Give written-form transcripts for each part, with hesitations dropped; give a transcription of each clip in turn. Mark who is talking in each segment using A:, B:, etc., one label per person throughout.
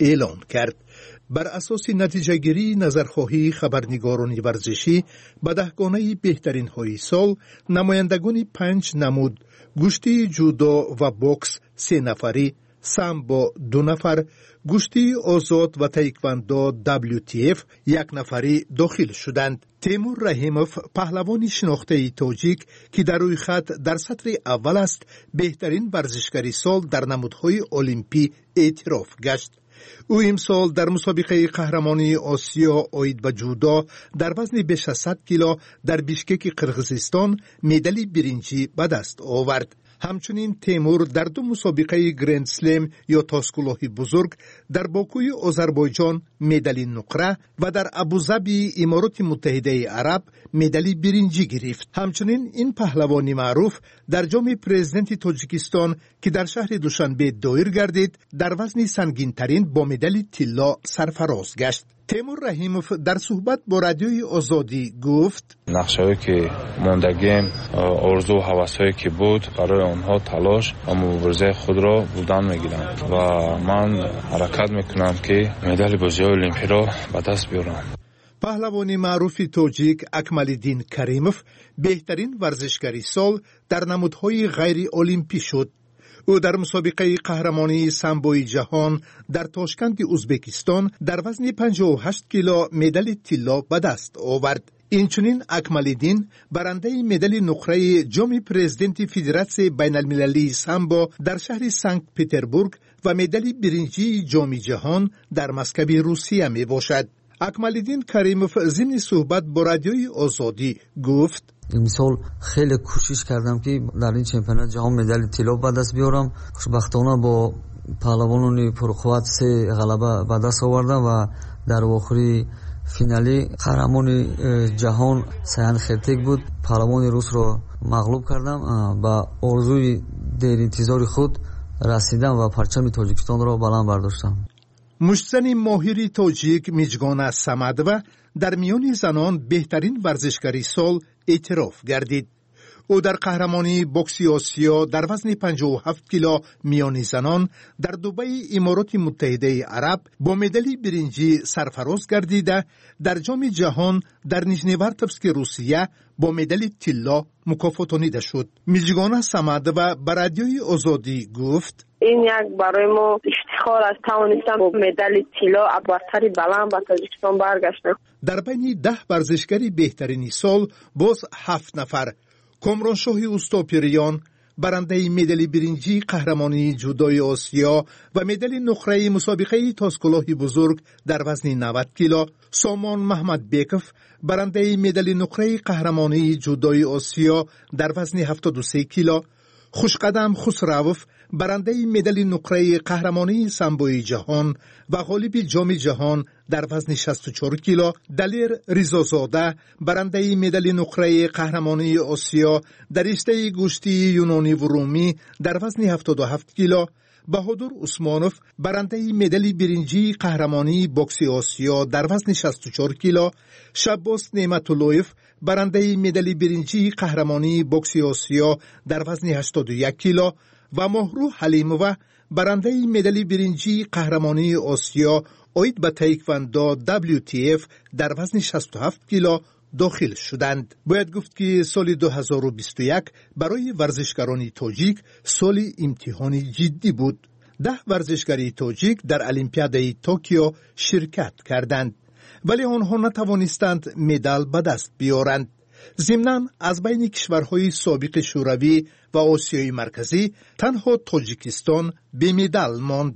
A: اعلان کرد. بر اساس نتیجه گیری نظرخواهی خبرنگاران ورزشی به دهگانه بهترین های سال، نمایندگان 5 نمود گشتی جودو و بوکس 3 نفری، سامبو 2 نفر، گشتی آزاد و تایکواندو WTF 1 نفری داخل شدند. تیمور رحیموف پهلوان شناخته تاجیک که در روی خط در سطر اول است، بهترین ورزشکاری سال در نمودهای المپی اعتراف گشت. او امسال در مسابقه قهرمانی آسیا آید به جودو در وزن بیش از 100 کیلو در بیشکک قرقیزستان مدال برنجی به دست آورد. همچنین تیمور در 2 مسابقه گرند سلم یا تاسکلاه بزرگ در باکوی آذربایجان مدال نقره و در ابوظبی امارات متحده عرب مدال برنجی گرفت. همچنین این پهلوان معروف در جام پرزیدنت تاجیکستان که در شهر دوشنبه دایر گردید، در وزن سنگین ترین با مدال طلا سرفراز گشت. تیمور رحیموف در صحبت با رادیوی آزادی گفت:
B: نقشه‌ای که موندگیم، آرزو و هوس‌هایی که بود، برای آنها تلاش و مبارزه خود را بودن می‌گیرم و من حرکت می‌کنم که مدال بازی المپی را به دست بیارم.
A: پهلوان معروف تاجیک اکمالدین کریموف بهترین ورزشکاری سال در نمودهای غیر المپی شد. او در مسابقه قهرمانی سامبوی جهان در تاشکند ازبکستان در وزن 58 کیلو مدال طلا به دست آورد. اینچنین اکمالدین برنده مدال نقره جام پرزیدنت فدراسیون بین المللی سامبو در شهر سنت پترزبورگ و مدال برنجی جام جهان در مسکو روسیه می باشد. اکمالدین کریموف ضمن صحبت با رادیوی آزادی گفت:
C: امسال خیلی کوشش کردم که در این چمپیونات جهان مدال طلا به دست بیارم. خوشبختانه با پهلوانان پرقوت 3 غلبه به دست آوردم و در آخری فینالی قهرمان جهان سیان خرتک بود. پهلوان روس را مغلوب کردم. با آرزوی دیر انتظار خود رسیدم و پرچم تاجیکستان را بلند برداشتم.
A: مشتزن ماهر تاجیک میجگان سمدوه در میان زنان بهترین ورزشکاری سال اعتراف گردید. او در قهرمانی بوکس آسیا در وزن 57 کیلو میان زنان در دبی امارات متحده عرب با مدال برنجی سرفراز گردیده، در جام جهان در نیژنیوارتوفسک روسیه با مدال طلا مکافاتانیده شد. میجگان سمدوه به رادیوی آزادی گفت:
D: این یک برای ما افتخار است، توانستم با مدال طلا برتری بلند به تاجیکستان برگشتم.
A: در بین 10 ورزشکاری بهترین سال باز 7 نفر، کامرانشاه اوستاپیریان برنده مدال برنجی قهرمانی جودوی آسیا و مدال نقره مسابقه تاسکلاه بزرگ در وزن 90 کیلو، سامان محمد بیکوف برنده مدال نقره قهرمانی جودوی آسیا در وزن 73 کیلو، خوشقدم خسروف برنده مدال نقره قهرمانی سامبوی جهان و غالب جام جهان در وزن 64 کیلو، دلیر ریزازاده برنده مدال نقره قهرمانی آسیا در رشته گوشتی یونانی و رومی در وزن 77 کیلو، بهادر عثمانوف برنده مدال برنجی قهرمانی بوکس آسیا در وزن 64 کیلو، شباس نعمت‌اللهیف برنده مدال برنجی قهرمانی بوکس آسیا در وزن 81 کیلو و مهرو حلیموه برنده مدال برنجی قهرمانی آسیا آید به تایکواندو WTF در وزن 67 کیلو داخل شدند. باید گفت که سال 2021 برای ورزشکاران تاجیک سال امتحانی جدی بود. 10 ورزشکاری تاجیک در المپیاد توکیو شرکت کردند، ولی آنها نتوانستند مدال به دست بیارند. ضمناً از بین کشورهای سابق شوروی و آسیای مرکزی تنها تاجیکستان به مدال ماند.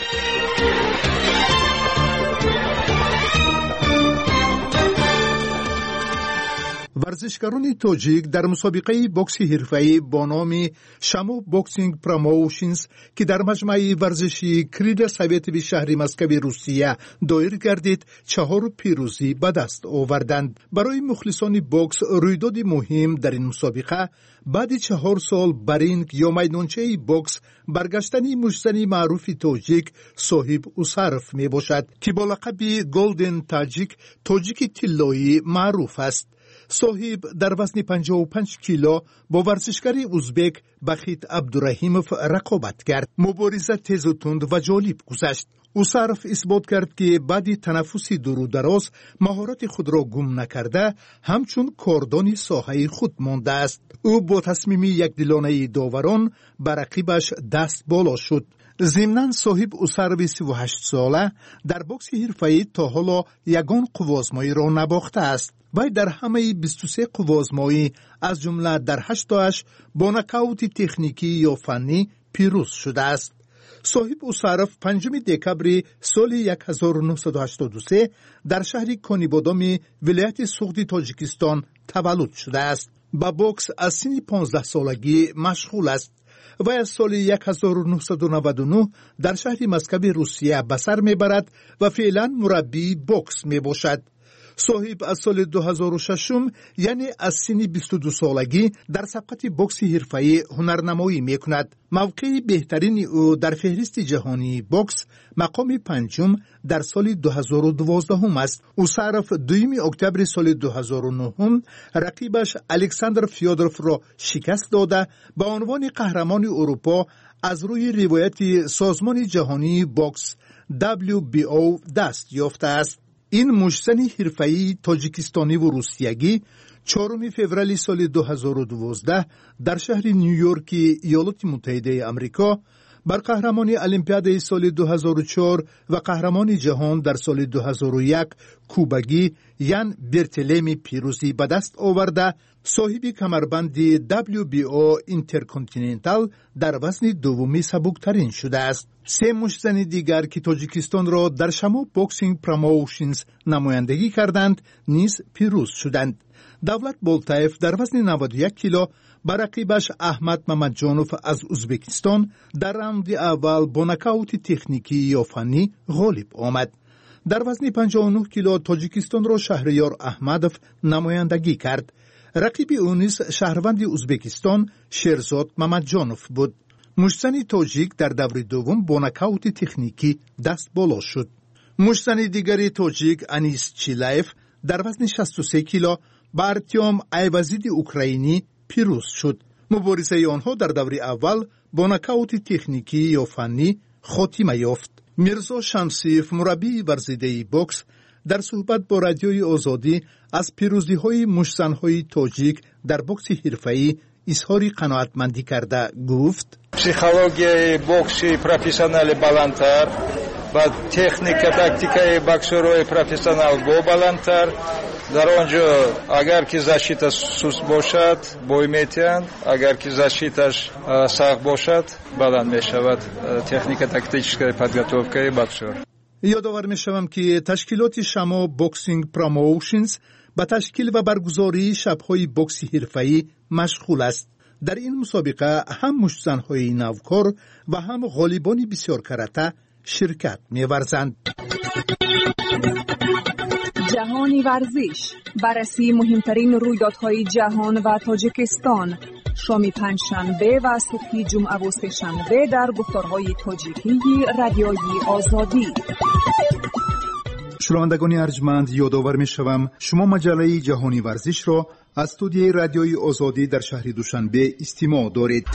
A: ورزشکاران تاجیک در مسابقه بوکس حرفه‌ای با نام شامو بوکسینگ پروموشنز که در مجمع ورزشی کریدا سویت شهر مسکو روسیه دایر گردید 4 پیروزی به دست آوردند. برای مخلصان بوکس رویداد مهم در این مسابقه بعد 4 سال برینگ یا میدانچه بوکس برگشتن مشتزن معروف تاجیک صاحب اوسارف می باشد که با لقب گلدن تاجیک طلایی معروف است. صاحب در وزن 55 کیلو با ورزشکار ازبک بخیت عبدالرحیموف رقابت کرد. مبارزه تیز و تند و جالب گذشت. اوسارف اثبات کرد که بعد تنفس دور دراز مهارت خود را گم نکرده همچون کاردان ساحه خود مانده است. او با تصمیم یکدلانه داوران بر رقیبش دست بالا شد. ضمناً صاحب اوسارف 38 ساله در بوکس حرفه‌ای تا حالا یگان قوازمایی را نباخته است. وی در همه 23 قوازمایی از جمله در 8 تاش با نکاوت تکنیکی یا فنی پیروز شده است. صاحب اوسارف 5 دکبر سال 1983 در شهر کونیبادام ولایت سوغدی تاجیکستان تولد شده است. با بوکس از سن 15 سالگی مشغول است. و از سال 1999 در شهر مسکو روسیه به سر میبرد و فعلا مربی بوکس میباشد. صاحب از سال 2006 یعنی از سن 22 سالگی در سبقت بوکس حرفه‌ای هنرنمایی میکند. موقع بهترین او در فهرست جهانی بوکس مقام 5 در سال 2012 است. اوسارف 2 اکتبر سال 2009 رقیبش الکساندر فیودروف را شکست داده به عنوان قهرمان اروپا از روی روایت سازمان جهانی بوکس WBO دست یافته است. این مشتن حرفه‌ای تاجیکستانی و روسیگی 4 فوریه سال 2012 در شهر نیویورک ایالات متحده آمریکا بر قهرمان المپیاد سال 2004 و قهرمان جهان در سال 2001 کوبگی یان برتلمی پیروزی به دست آورده صاحب کمربند WBO اینترکانتیننتال در وزن دومی سبکترین شده است. 3 مشتن دیگر که تاجیکستان را در شما بوکسینگ پروموشنز نمایندگی کردند نیز پیروز شدند. دولت بولتایف در وزن 91 کیلو بر رقیبش احمد ممدجانوف از ازبکستان در راند اول با نکاوت تکنیکی یا فنی غالب آمد. در وزن 59 کیلو تاجیکستان را شهریار احمدوف نمایندگی کرد. رقیب او نیز شهروند ازبکستان شیرزاد ممدجانوف بود. مشتن تاجیک در دور دوم با نکاوت تکنیکی دست بالا شد. مشتن دیگری تاجیک انیس چیلایف در وزن 63 کیلو با ارتیوم ایوازید اوکراینی پیروز شد. مبارزه آنها در دور اول با نکاوت تکنیکی یا فنی خاتمه یافت. میرزا شمسیف مربی ورزیده بوکس در صحبت با رادیوی آزادی از پیروزی‌های مشتن‌های تاجیک در بوکس حرفه‌ای اظهار قناعتمندی کرده گفت:
E: پسیخولوژی بوکسی پروفسیونال بالاتر و تکنیک تاکتیکای بوکسورای پروفسیونال بالاتر. در آنجا اگر که защита سوست باشد بوی میتیند، اگر که защитаش سخت باشد بلند میشود. تکنیک تاکتیکای подготовкой بوکسور.
A: یادآور میشوم که تشکیلات شما بوکسینگ پروموشنز با تشکیل و برگزاری شب‌های بوکس حرفه‌ای مشغول است. در این مسابقه هم مشت‌زن‌های نوکار و هم غالبان بسیار کرته شرکت می‌ورزند.
F: جهانی ورزش، بررسی مهمترین رویدادهای جهان و تاجیکستان، شام پنجشنبه و صبح جمعه و سه‌شنبه در گفتارهای تاجیکی رادیوی آزادی.
A: شنوندگان ارجمند، یادآور می‌شوم شما مجله جهانی ورزش را از استودیوی رادیوی آزادی در شهر دوشنبه استماع دارید.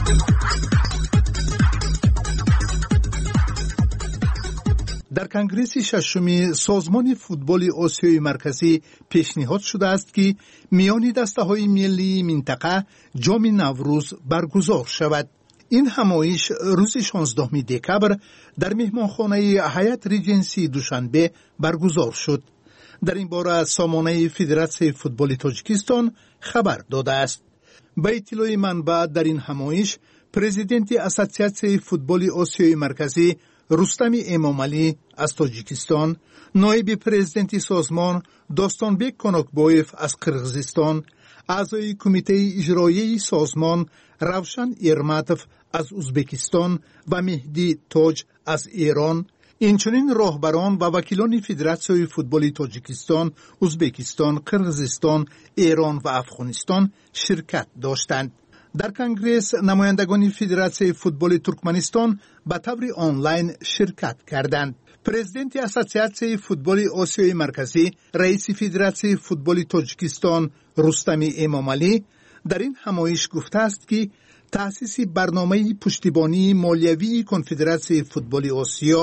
A: در کنگره ششم سازمان فوتبال آسیای مرکزی پیشنهاد شده است که میان دسته‌های ملی منطقه جام نوروز برگزار شود. این همایش روز 16 دکبر در مهمانخانه هیئت ریجنسی دوشنبه برگزار شد. در این باره سامانه فدراسیون فوتبال تاجیکستان خبر داده است. به اطلاع منبع در این همایش پرزیدنت اسوسیاسیون فوتبال آسیای مرکزی رستم امامعلی از تاجیکستان، نایب پرزیدنت سازمان داستانبک کاناکبایف از قرغیزستان، اعضای کمیته اجرایی سازمان روشن ایرماتوف از ازبکستان و مهدی تاج از ایران، اینچنین راهبران و وکیلان فدراسیون فوتبال تاجیکستان، ازبکستان، قرغیزستان، ایران و افغانستان شرکت داشتند. در کنگرس نمایندگان فدراسیون فوتبال ترکمنستان به طور آنلاین شرکت کردند. پرزیدنت اسوسیاسیون فوتبال آسیای مرکزی، رئیس فدراسیون فوتبال تاجیکستان رستم امامعلی در این همایش گفته است که تأسیس برنامه پشتیبانی مالیوی کنفدراسیون فوتبال آسیا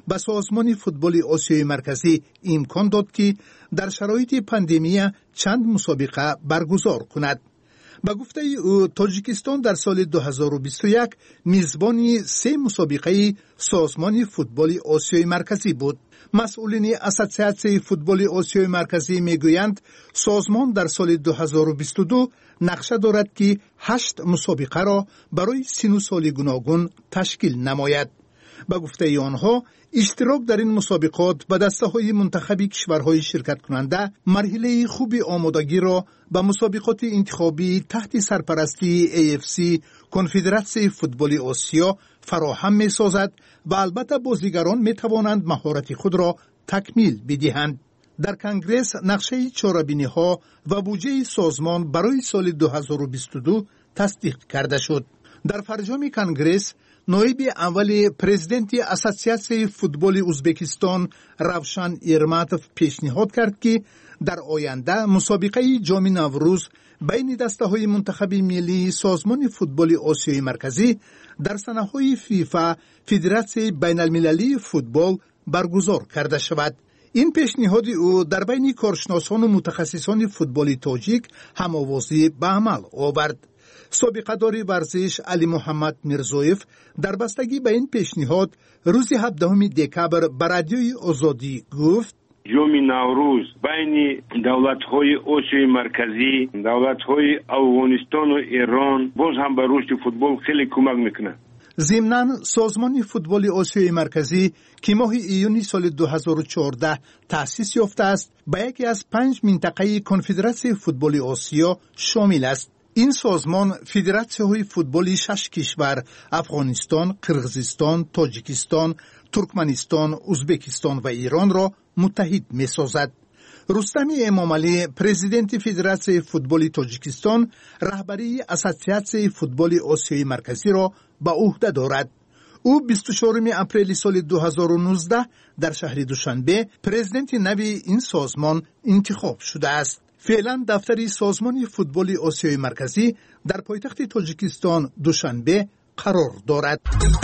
A: به سازمان فوتبال آسیای مرکزی امکان داد که در شرایط پاندمی چند مسابقه برگزار کند. به گفته او تاجیکستان در سال 2021 میزبان 3 مسابقه سازمان فوتبال آسیای مرکزی بود. مسئولین اسوسیاسیون فوتبال آسیای مرکزی میگویند سازمان در سال 2022 نقشه دارد که 8 مسابقه را برای سن و سال گوناگون تشکیل نماید. به گفته آنها اشتراک در این مسابقات به دسته‌های منتخب کشورهای شرکت کننده مرحله خوب آمادگی را به مسابقات انتخابی تحت سرپرستی AFC کنفدراسیون فوتبال آسیا فراهم می‌سازد و البته بازیگران می‌توانند مهارت خود را تکمیل بدهند. در کنگره نقشه چاره‌بینی‌ها و بودجه سازمان برای سال 2022 تصدیق کرده شد. در فرجام کنگره نایب اول پرزیدنت اسوسیاسیون فوتبال ازبکستان روشن ایرماتوف پیشنهاد کرد که در آینده مسابقه جام نوروز بین دسته‌های منتخب ملی سازمان فوتبال آسیای مرکزی در سنه‌های فیفا فدراسیون بین‌المللی فوتبال برگزار کرده شود. این پیشنهاد او در بین کارشناسان و متخصصان فوتبال تاجیک هم‌آوازی به عمل آورد. سابقه دار ورزش علی محمد میرزویف در بستگی به این پیشنهاد روز 17 دکبر به رادیوی آزادی گفت
G: جام نوروز بین دولت‌های آسیای مرکزی، دولت‌های افغانستان و ایران باز هم به رشد فوتبال خیلی کمک میکنه.
A: ضمناً سازمان فوتبال آسیای مرکزی که ماه ایون سال 2014 تأسیس یافته است به یکی از 5 منطقه کنفدراسیون فوتبال آسیا شامل است. این سازمان فدراسیون‌های فوتبالی 6 کشور افغانستان، قرغیزستان، تاجیکستان، ترکمنستان، ازبکستان و ایران را متحد می‌سازد. رستم امامعلی پرزیدنت فدراسیون فوتبال تاجیکستان رهبری اسوسیاسیون فوتبال آسیای مرکزی را به عهده دارد. او 24 اپریل سال 2019 در شهر دوشنبه پرزیدنت نوی این سازمان انتخاب شده است. فعلا دفتر سازمان فوتبال آسیای مرکزی در پایتخت تاجیکستان دوشنبه قرار دارد.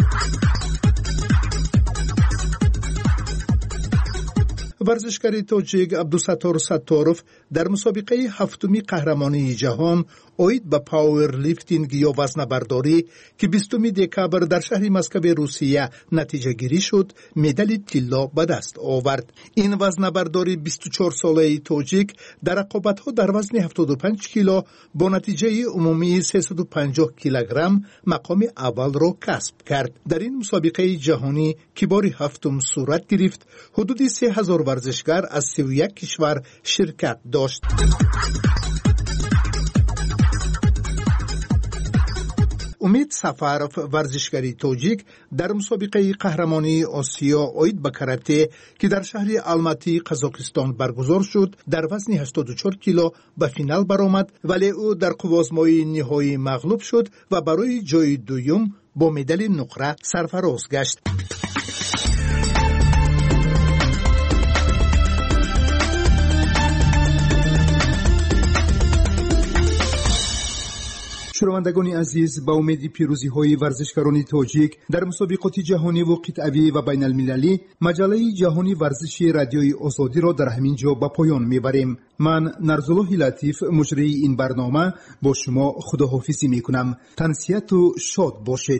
A: ورزشکار تاجیک عبدالستار ستاروف در مسابقه 7 قهرمانی جهان اوید به پاور لیفتینگ یا وزنه‌برداری که 20 دکبر در شهر مسکو روسیه نتیجه گیری شد مدال طلا به دست آورد. این وزنه‌برداری 24 ساله تاجیک در رقابت‌ها در وزن 75 کیلو با نتیجه عمومی 350 کیلوگرم مقام اول را کسب کرد. در این مسابقه جهانی که بار 7 صورت گرفت حدود 3000 ورزشکار از 31 کشور شرکت داشت. امید سفرف ورزشکاری تاجیک در مسابقه قهرمانی آسیا اوید به کاراته که در شهر الماتی قزاقستان برگزار شد در وزن 84 کیلو به فینال برآمد، ولی او در قوازمای نهایی مغلوب شد و برای جای دوم با مدال نقره سرفراز گشت. شنوندگان عزیز، با امید پیروزی های ورزشکاران تاجیک در مسابقات جهانی و قطعی و بین المللی مجله جهانی ورزشی رادیوی آزادی را در همین جا به پایان میبریم. من نرزالله لطیف مجری این برنامه با شما خداحافظی میکنم. تنسیت و شاد باشید.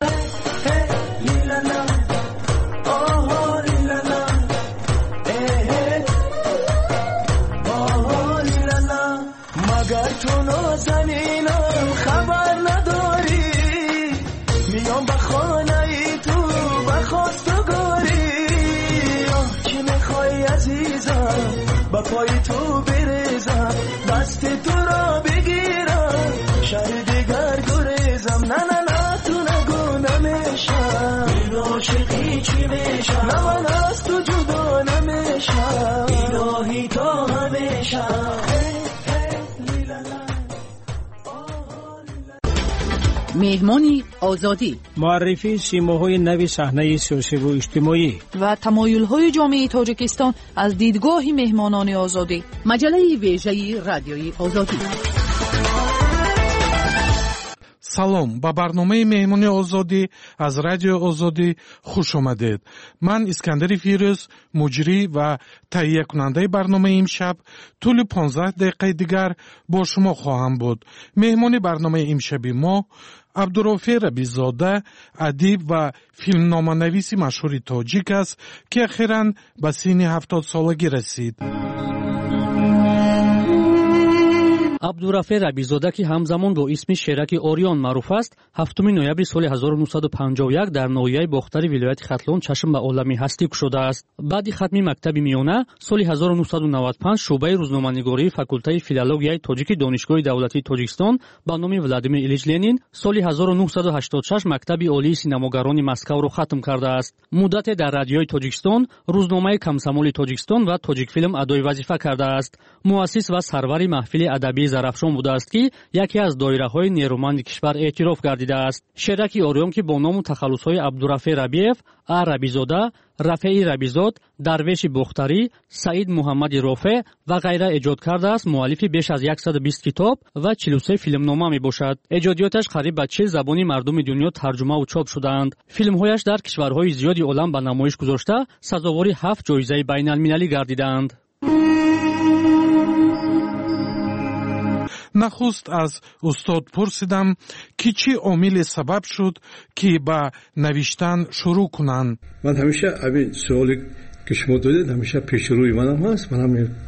H: با پای تو بریزم، دست تو را بگیرم، شهر دیگر گریزم. نه نه نه تو نگو نمیشم، این عاشقی چی میشم، نه من از تو جدا نمیشم، الهی تا همیشم.
I: مهمانی آزادی،
J: معرفی سیماهای نوی صحنه سیاسی و اجتماعی
I: و تمایل‌های جامعه تاجیکستان از دیدگاه مهمانان آزادی. مجله ویژه رادیوی آزادی.
K: салом ба барномаи меҳмони озодӣ аз радиои озодӣ хуш омадед. ман искандари фирӯз муҷрӣ ва таҳиякунандаи барномаи имшаб тӯли 15 дақиқаи дигар бо шумо хоҳам буд. меҳмони барномаи имшаби мо абдурофе рабизода, адиб ва филмноманависи машҳури тоҷик аст ки ахиран ба синни 70 солагӣ расид.
L: абдурафе рабизода ки ҳамзамон бо исми шераки орион маъруф аст, 7 ноябри соли 1951 дар ноҳияи бохтари вилояти хатлон чашм ба олами ҳастӣ кушодааст. баъди хатми мактаби миёна соли 1995 шуъбаи рӯзноманигории факултаи филологияи тоҷики донишгоҳи давлатии Тоҷикистон ба номи Владимир Илич Ленин соли 1986 мактаби олии синамогарони Москавро хатм кардааст. муддате дар радиои Тоҷикистон, рӯзномаи Комсомоли Тоҷикистон ва Тоҷикфилм адои вазифа кардааст. муассис ва сарвари маҳфили адабии зарафшон будааст ки яке аз доираҳои нерӯманди кишвар эътироф гардидааст. шераки орион ки бо ному тахаллусҳои Абдурафе Рабиев, А. Рабизода, Рафеи Рабизод, Дарвеши Бухтарӣ, Саид Муҳаммади Рофе ва ғайра эҷод кардааст. муаллифи беш аз 120 китоб ва 43 филмнома мебошад. эҷодиёташ қариб ба 40 забони мардуми дунё тарҷумаву чоп шудаанд. филмҳояш дар кишварҳои зиёди олам ба намоиш гузошта сазовори 7 ҷоизаи байналмилалӣ гардидаанд.
K: нахуст аз устод пурсидам ки чӣ омиле сабаб шуд ки ба навиштан шурӯъ кунанд.
M: ман ҳамеша ҳамин суоле ки шумо додед ҳамеша пешрӯи манам ҳаст. манам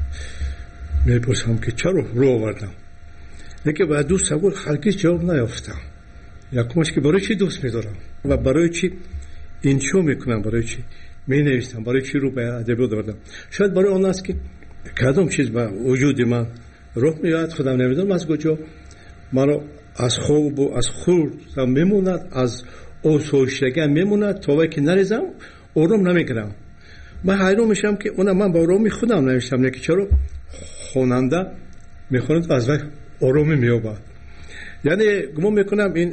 M: мепурсам ки чаро рӯ овардам, лекин ба ду савол ҳаргиз ҷавоб наёфтам. якумаш ки барои чӣ дӯст медорам ва барои чӣ иншо мекунам, барои чӣ менавистам, барои чӣ рӯ ба адабиёт овардам. шояд барои он аст ки кадом чиз ба вуҷуди ман роҳ меояд, худам намедонам аз куҷо маро аз хобу аз хурдам мемонад, аз осоиштагиам мемонад, то вақте ки нарезам ором намегирам. ман ҳайрон мешавам ки ман ба ороми худам навиштам, лекин чаро хонанда мехонад аз вай оромӣ меёбад. яъне гумон мекунам ин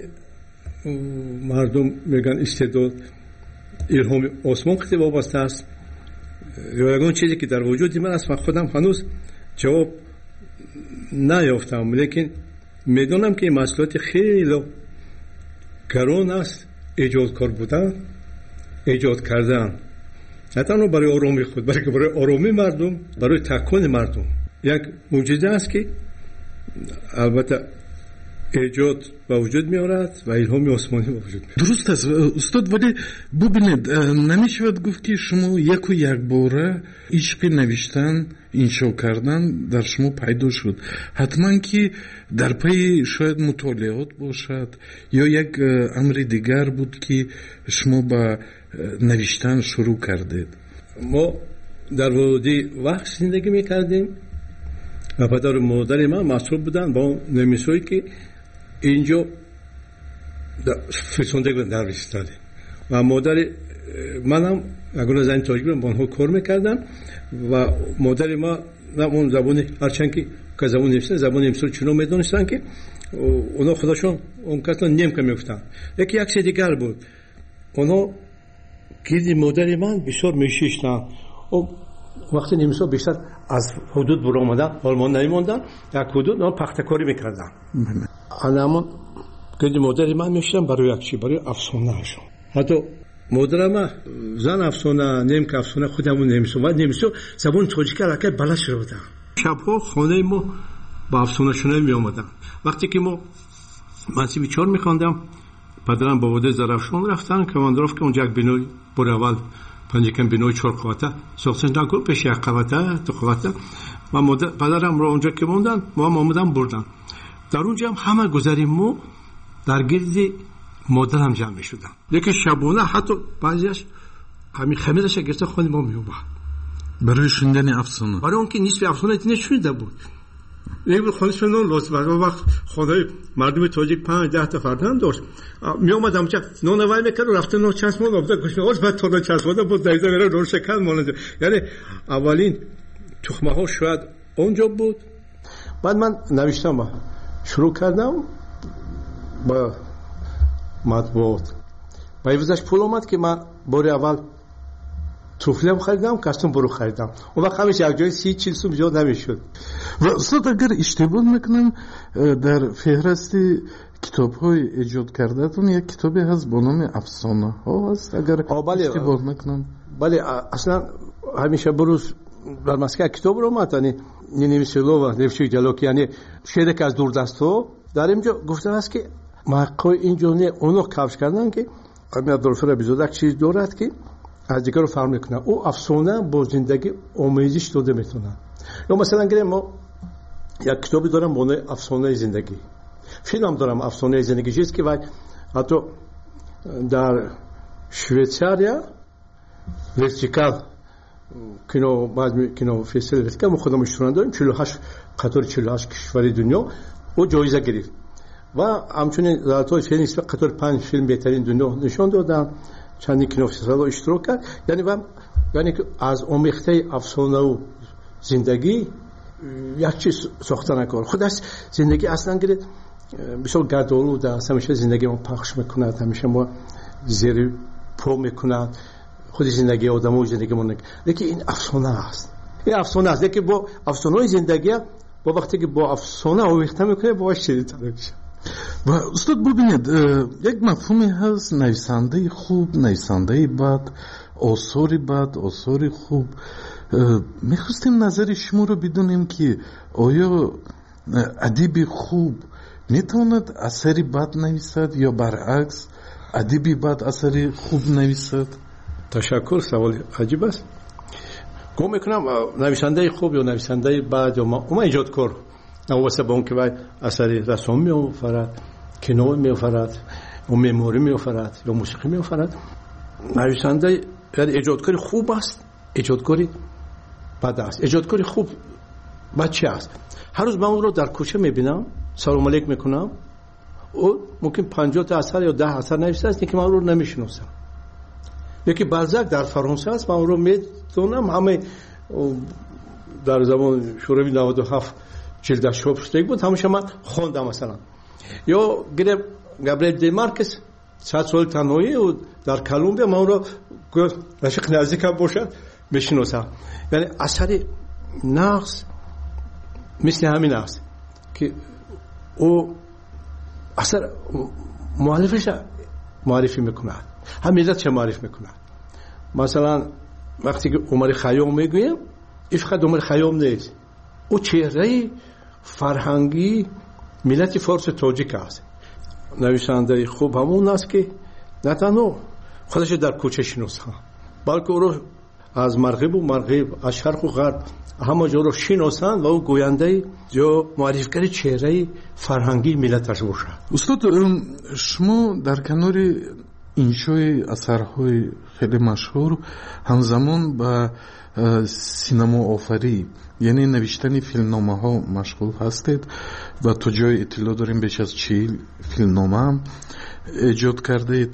M: мардум мегӯянд истеъдод илҳоми осмон қисм вобаста аст ё ягон чизе ки дар вуҷуди ман аст. ман худам ҳанӯз ҷавоб наёфтам, лекин медонам ки масъулияти хеле гарон аст эҷодкор будан, эҷод кардан, на танҳо барои оромии худ, балки барои оромии мардум, барои такони мардум. як мӯъҷиза аст ки албатта эҷод ба вуҷуд меорад ва илҳоми осмонӣ ба вуҷуд меорад.
K: дуруст аст устод, вале бубинед, намешавад гуфт ки шумо яку якбора ишқи навиштан, иншо кардан дар шумо пайдо шуд. ҳатман ки дар пайи шояд мутолиот бошад ё як амри дигар буд ки шумо ба навиштан шурӯъ кардед.
M: мо дар води вақт зиндагӣ мекардем ва падару модари ман масъул буданд ба он немисҳое ки инҷо фирсонда навистали ва модари манам ягона зани тоҷик ба онҳо кор мекардам ва модари ман он забони ҳарчанд ки забони немисӣ забони немисро чунон медонистанд ки онҳо худашон он касро немка мегуфтанд. яке як чизи дигар буд, онҳо гирди модари ман бисёр мешиштанд. вақти немисҳо бештар аз ҳудуд буромадан олмон намемондан, як ҳудуд пахтакорӣ мекардан. анамон гирди модари ман мешиштам барои як чӣ, барои афсонаашон. ҳатто модарам зан афсона, немка афсона, худамон немисо ва немисо забони тоҷика аллакай баланд шуда буданд. шабҳо хонаи мо ба афсонашунавӣ меомаданд. вақте ки мо мансиби 4 мехондам, падарам ба водаи Зарафшон рафтан, командировка онҷа як бинои бори аввал панҷакам бинои 4 қавата сохтан кун, пеши як қавата ду қавата ва падарамро онҷа ки мондан, мо ҳам омадан бурдан. дар онҷа ҳам ҳама гузари мо дар гирди модарам ҷамъ мешуданд. лекин шабона ҳатто баъзеаш ҳамин хамираша гирфта хони мо меомад
K: барои шундани афсона,
M: барои он ки нисфи афсона нешунида буд. خودشون لطف و وقت خدای مردم تاجیک 5-10 تا فرزند داشت میومد اونجا نون وای میکرد رفته نون چشمون آبزا گوشت بعد تا چشمون بود دایزه میره نور شکل مونده. یعنی اولین تخمه ها شاید اونجا بود. بعد من نوشتم شروع کردم با مطبوعات با ایوزش پول اومد که من بار اول توفلم خریدم، کاستوم برو خریدم. اون وقت همیشه یک جای 30-40 سوم جا نمیشد.
K: و استاد اگر اشتباه میکنم در فهرست китобҳои эҷод кардаатон як китобе ҳаст бо номи афсонаҳо ҳаст агар иштибоҳ накунам.
M: бале аслан ҳамеша бурӯз дар Москва китобро омад яъне Ненависилова Левчик Ҷалоки яъне шеъре ки аз дурдастҳо дар инҷо гуфтааст ки маҳққои инҷо не оно кавш кардан ки Абдурафи Рабизода чиз дорад ки аз дигарро фарқ мекунад ӯ афсона бо зиндагӣ омезиш дода метавонад. ё масалан гирем мо як китобе дорам бо номи афсонаи зиндагӣ, филмам дорам афсонаи зиндагӣ чист ки вай ҳатто дар Швейтсария вертикал кино кинофестивали вертикал мо худам иштирок дорем 48 қатори 48 кишвари дунё ӯ ҷоиза гирифт ва ҳамчунин золотои феникс ва қатори 5 филм беҳтарин дунё нишон доданд. чандин кинофестивалҳо иштирок кард. яъне ки аз омехтаи афсонаву зиндагӣ як чиз сохта накор. худаш зиндагӣ аслан гиред бисёр гардолуда аст, ҳамеша зиндагӣ мо пахш мекунад, ҳамеша мо зери по мекунад, худи зиндагии одамои зиндагӣ мо лекин ин афсона аст. ин афсона аст, лекин бо афсонаи зиндагӣ бо вақте ки бо афсона омехта мекунад бо ширинтар мешавад.
K: ва устод бубинед як мафҳуме ҳаст нависандаи хуб, нависандаи бад, осори хуб. мехостем назари шуморо бидонем ки оё адиби хуб метавонад асари бад нависад ё баръакс адиби бад асари хуб нависад?
M: ташаккур, саволи аҷиб аст. гумон мекунам нависандаи хуб ё нависандаи бад ё умуман иҷодкор навобаста ба он ки вай асари расом меофарад, кино меофарад, ё меъморӣ меофарад ё мусиқӣ меофарад, нависандаи яъне эҷодкори хуб аст, эҷодкори бад аст. эҷодкори хуб бад чи аст? ҳар рӯз ман ӯро дар кӯча мебинам, салом алейк мекунам, ӯ мумкин 50 та асар ё 10 асар нависааст, лекин ман ӯро намешиносам. лекин Балзак дар Фаронса аст, ман ӯро медонам, ҳамаи дар замони шӯравии 97 ҷилдаш чоп шудагӣ буд, ҳамаша ман хондам. масалан ё гирем Габриэл де Маркес 100 соли танҳоӣ дар Колумбия, ман ӯро рашиқ наздикам бошад мешиносам. яъне асари нағз мисли ҳамин аст ки ӯ асар муаллифаша муаррифӣ мекунад, ҳам миллатша муарриф мекунад. масалан вақте ки Умари Хайём мегӯем, ин фақат Умари Хайём нест, ӯ чеҳраи фарҳангии миллати форсу тоҷик аст. нависандаи хуб ҳамон аст ки на танҳо худашро дар кӯча шиносанд, балки ӯро аз марғибу марғиб, аз шарқу ғарб ҳама ҷоро шиносанд ва ӯ гӯяндаи ё муаррифгари чеҳраи фарҳангии миллаташ бошад.
K: устод, шумо дар канори иншои асарҳои хеле машҳур ҳамзамон ба синамоофарӣ яъне навиштани филмномаҳо машғул ҳастед ва то ҷои иттилоъ дорем беш аз 40 филмнома эҷод кардаед.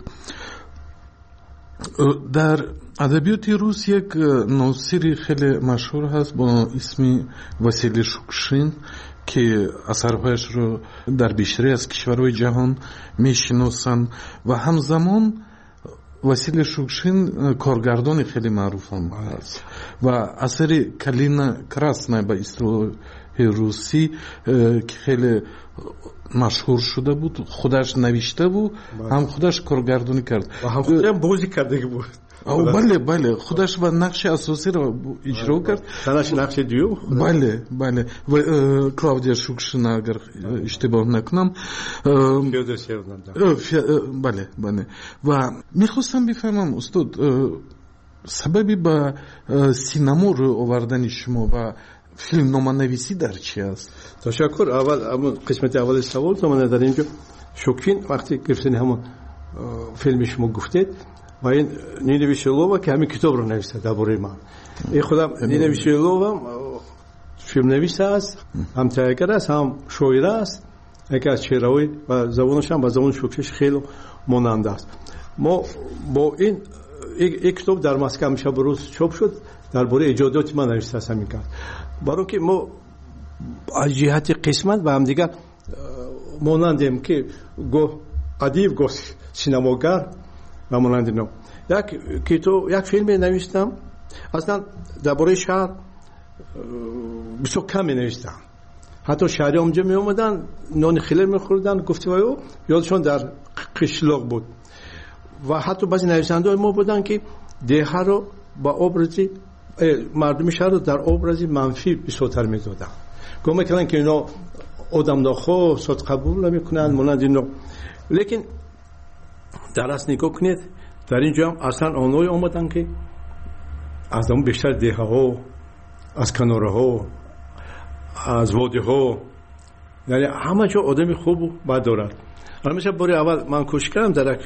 K: дар адабиёти рус як носири хеле машҳур ҳаст бо исми Василий Шукшин ки асарҳояшро дар бештари аз кишварҳои ҷаҳон мешиносанд ва ҳамзамон Василий Шукшин коргардони хеле маъруфам ҳаст ва асари Калина Красная ба истилоҳи русӣ ки хеле машҳур шуда буд, худаш навиштаву ҳам худаш коргардонӣ кард
M: ва ҳам худам бозӣ кардагӣ буд.
K: бале худаш ва нақши асосиро иҷро кард.
M: нақши дуюм
K: бале ва Клавдия Шукшина агар иштибоҳ накунам, бале ва мехостам бифаҳмам устод сабаби ба синамо рӯй овардани шумо ва филмноманависӣ дар чи аст?
M: ташаккур. аввал ҳамон қисмати аввали савол тамона дар инҷо Шукшин вақти гирифтани ҳамон филми шумо гуфтед ва ин Нина Вишелова ки ҳамин китобро нависта дар бораи ман. ин худам Нина Вишелова филмнавис аст, ҳам тайягар аст, ҳам шоира аст. яке аз чеҳраҳои ва забонаш ҳам ба забони Шукшин хеле монанда аст. мо бо ин китоб дар Москва ҳамеша бурӯз чоп шуд, дар бораи эҷодиёти ман нависта аст ҳамин кас. баро ки мо аз ҷиҳати қисмат ба ҳамдигар монандем ки гоҳ адиб гоҳ синамогар ва монанди но. як филме навистам, аслан дар бораи шаҳр бисёр кам менавистам, حتی شهری اونجا می اومدن نان خیلی میخوردن، گفتی وایو یادشون در قشلاق بود. و حتی بعضی نویسنده ما بودن که دیه رو با ابرزی مردم شهر رو در ابرزی منفی بسیارتر میدادن. گفت میکنن که اینا آدم ناخو صد قبول نمیکنن مانند اینا. لیکن در اصل نگاه کنید در اینجا هم اصلا آنهایی آمدن که از اون بیشتر دیه ها از کناره ها از واده ها یعنی همه جا آدمی خوب و بد دارد. حالا مثلا باری اول من کوشش کردم در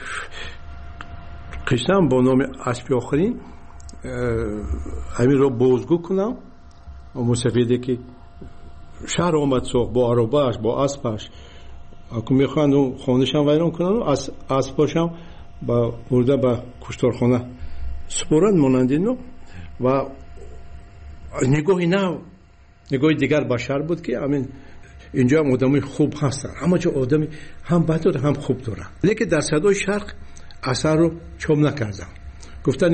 M: قشتم با نام اسبی آخرین همین رو بازگو کنم و موسیقیده که شهر آمد سوخ با عرباش با اسبش اکو میخوان اون خانهشم ویران کنن و اسباشم با برده با کشتارخانه سپورن مانند اینو. و نگاهی نه نگاهی دیگر بشر بود که همین اینجا هم آدمی خوب هستن، همه جا آدمی هم بد داره هم خوب داره. لیکن در صدای شرق اثر رو چوم نکردم. گفتن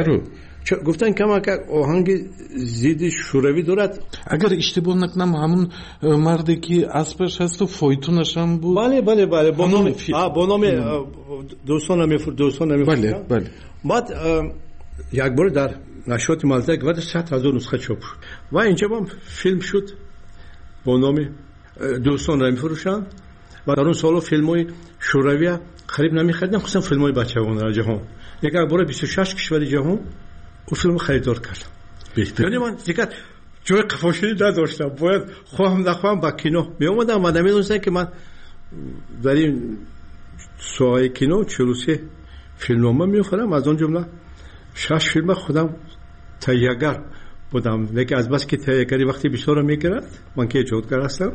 M: کما که آهنگ زید شوروی دارد.
K: اگر اشتباه نکنم همون مردی که اسبش هست و فایتونش هم بود.
M: بله با نام دوستان نمیفروشن.
K: بله.
M: بعد یک بار در نشریات مالزک بعد 100,000 نسخه چاپ شد و اینجا هم فیلم شد با نام دوستان نمیفروشن. و در اون سالا فیلم‌های شوروی خرید نمی‌خریدن، خصوصا فیلم‌های بچگانه در جهان. یک بار 26 کشور جهان اون فیلم خریدار کردم. یعنی من دیگه جای قفاشی نداشتم، باید خواهم نخواهم با کینو می اومدم و نمی‌دونستم که من در این ساحه کینو 43 فیلمنامه می‌آورم. از اون جمله 6 فیلم خودم تهیه‌گر بودم. لیکن از بس که تهیه‌گری وقتی بیشتر می‌گیرد من که ایجادگر هستم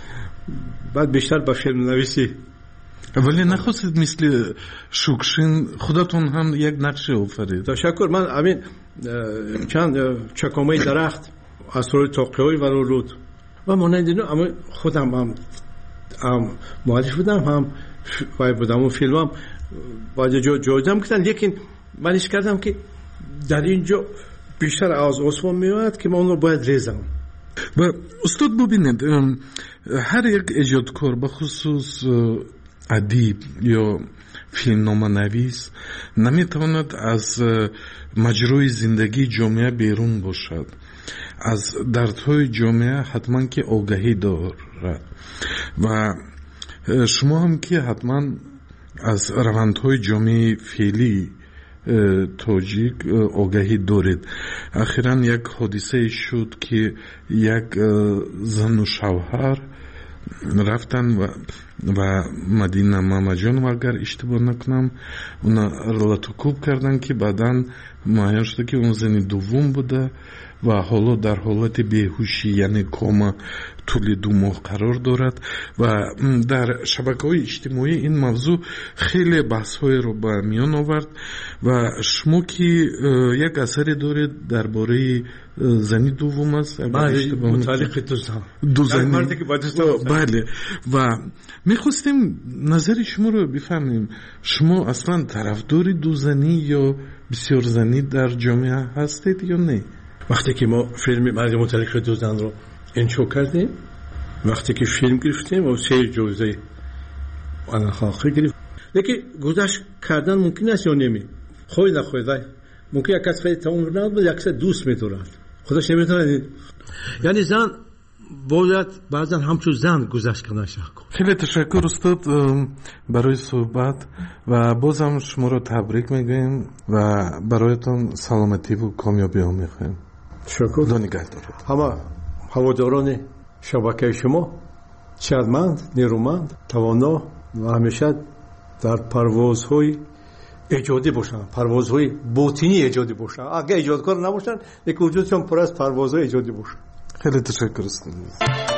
M: بعد بیشتر با فیلم نویسی.
K: ولی نخواستید مثل شوکشین خودتون هم یک نقشه آفرید؟
M: تشکر. من همین چند چکامه درخت اسرار تاقی‌های ورود و مانند اینو اما خودم هم معرفی بودم هم وای بودم و فیلمم باید جایزم کردن. لیکن من ایش کردم که در اینجا بیشتر از آسمان میاد که من اون رو باید ریزم.
K: و استاد ببینید هر یک ایجادکار بخصوص ادیب یا فیلمنامه نویس نمیتواند از مجروی زندگی جامعه بیرون باشد. از دردهای جامعه حتما که آگاهی دارد و شما هم که حتما از روندهای جامعه فعلی تاجیک آگاهی دارید. اخیراً یک حادثه شد که یک زن و شوهر رفتن و مدینه مامجان و اگر اشتباه نکنم اونا رلاتوکوب کردن که بعداً معیار شده که اون زنی دوم بوده و حالا در حالت بیهوشی یعنی کوما طول 2 ماه قرار دارد و در شبکه‌های اجتماعی این موضوع خیلی بحث‌های رو به میان آورد و شما که یک اثری دارید درباره زنی دوم است
M: متعلق
K: دو زنی بله و میخواستیم نظر شما رو بفهمیم. شما اصلا طرفدار دو زنی یا بسیار زنی در جامعه هستید یا نه؟
M: وقتی که ما فیلم مرد متعلق دو زن رو انشا کردیم، وقتی که فیلم گرفتیم و 3 جایزه آن خاصی گرفت. لیکن گذشت کردن ممکن است یا نمی خواهی نخواهی ممکن یک کس خیلی تمام ناد بود، یک کس دوست می‌دارد خودش نمی‌تونه. یعنی زن باید بعضا همچون زن گذشت کنه.
K: خیلی تشکر استاد برای صحبت و بازم شما رو تبریک میگیم و برایتان سلامتی و کامیابی ها میخوایم.
M: تشکر.
K: خدا نگهدار.
M: همه هواداران شبکه شما شادمند، نیرومند، توانا و همیشه در پروازهای ایجادی باشن، پروازهای باطنی ایجادی باشن. اگه ایجادکار نباشن یک وجودشون پر از پروازهای ایجادی باشن.
K: خیلی تشکر استاد.